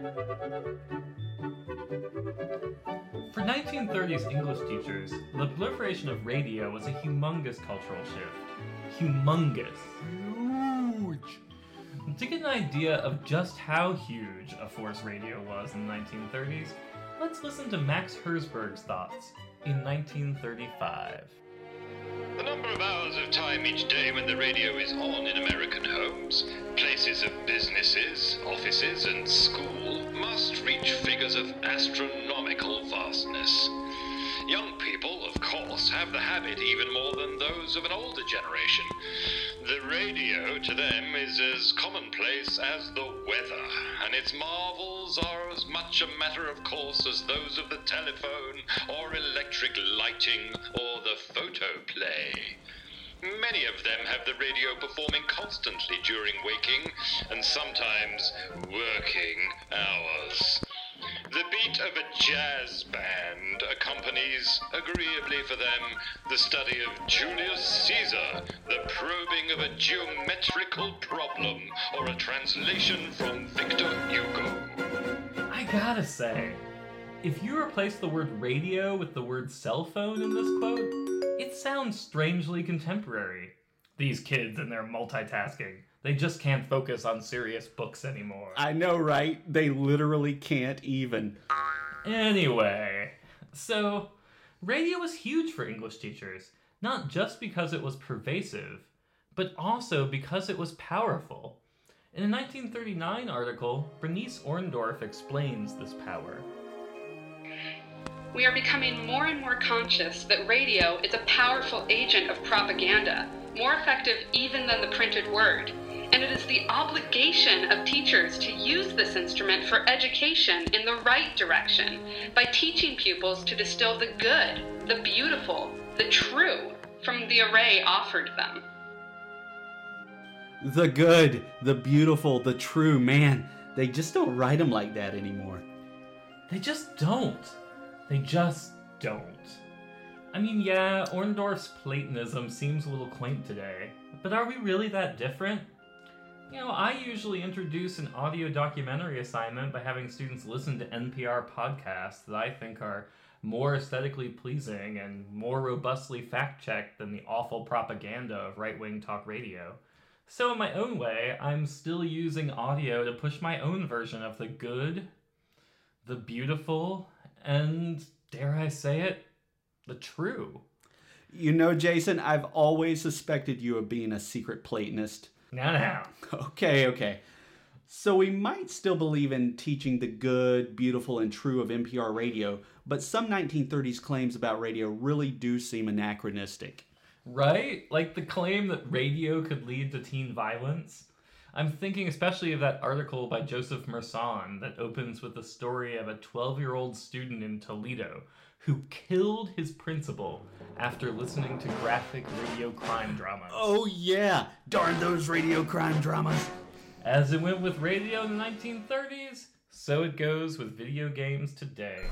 For 1930s English teachers, the proliferation of radio was a humongous cultural shift. Humongous. Huge. To get an idea of just how huge a force radio was in the 1930s, let's listen to Max Herzberg's thoughts in 1935. The number of hours of time each day when the radio is on in American homes, places of businesses, offices, and school must reach figures of astronomical vastness. Young people, of course, have the habit even more than those of an older generation. The radio to them is as commonplace as the weather, and its marvels are as much a matter of course as those of the telephone or electric lighting or the photoplay. Many of them have the radio performing constantly during waking and sometimes working hours. The beat of a jazz band accompanies, agreeably for them, the study of Julius Caesar, the probing of a geometrical problem, or a translation from Victor Hugo. I gotta say, if you replace the word radio with the word cell phone in this quote, it sounds strangely contemporary. These kids and their multitasking. They just can't focus on serious books anymore. I know, right? They literally can't even. Anyway, so radio was huge for English teachers, not just because it was pervasive, but also because it was powerful. In a 1939 article, Bernice Orndorff explains this power. We are becoming more and more conscious that radio is a powerful agent of propaganda, more effective even than the printed word. And it is the obligation of teachers to use this instrument for education in the right direction by teaching pupils to distill the good, the beautiful, the true from the array offered them. The good, the beautiful, the true. Man, they just don't write them like that anymore. They just don't. They just don't. I mean, yeah, Orndorff's Platonism seems a little quaint today, but are we really that different? You know, I usually introduce an audio documentary assignment by having students listen to NPR podcasts that I think are more aesthetically pleasing and more robustly fact-checked than the awful propaganda of right-wing talk radio. So in my own way, I'm still using audio to push my own version of the good, the beautiful, and, dare I say it, the true. You know, Jason, I've always suspected you of being a secret Platonist. Now. Okay. So we might still believe in teaching the good, beautiful, and true of NPR radio, but some 1930s claims about radio really do seem anachronistic. Right? Like the claim that radio could lead to teen violence. I'm thinking especially of that article by Joseph Merson that opens with the story of a 12-year-old student in Toledo who killed his principal after listening to graphic radio crime dramas. Oh yeah, darn those radio crime dramas. As it went with radio in the 1930s, so it goes with video games today.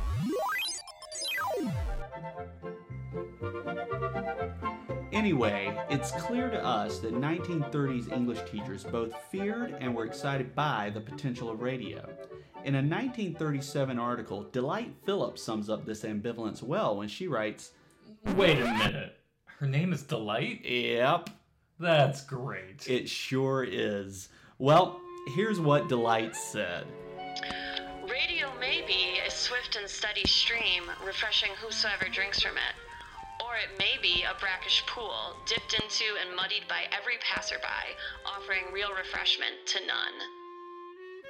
Anyway, it's clear to us that 1930s English teachers both feared and were excited by the potential of radio. In a 1937 article, Delight Phillips sums up this ambivalence well when she writes, Wait a minute. Her name is Delight? Yep. That's great. It sure is. Well, here's what Delight said. Radio may be a swift and steady stream, refreshing whosoever drinks from it. Or it may be a brackish pool, dipped into and muddied by every passerby, offering real refreshment to none.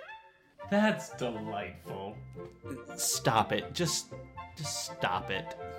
That's delightful. Stop it. Just stop it.